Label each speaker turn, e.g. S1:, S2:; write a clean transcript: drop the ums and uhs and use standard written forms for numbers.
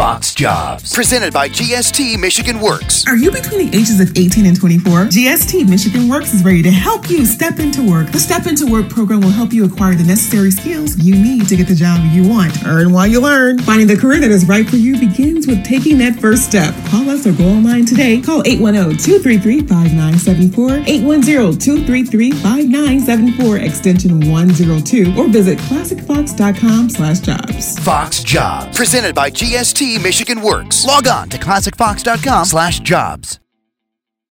S1: Fox Jobs. Presented by GST Michigan Works.
S2: Are you between the ages of 18 and 24? GST Michigan Works is ready to help you step into work. The Step Into Work program will help you acquire the necessary skills you need to get the job you want. Earn while you learn. Finding the career that is right for you begins with taking that first step. Call us or go online today. Call 810-233-5974, 810-233-5974, extension 102, or visit classicfox.com/jobs.
S1: Fox Jobs. Presented by GST Michigan Works. Log on to classicfox.com/jobs.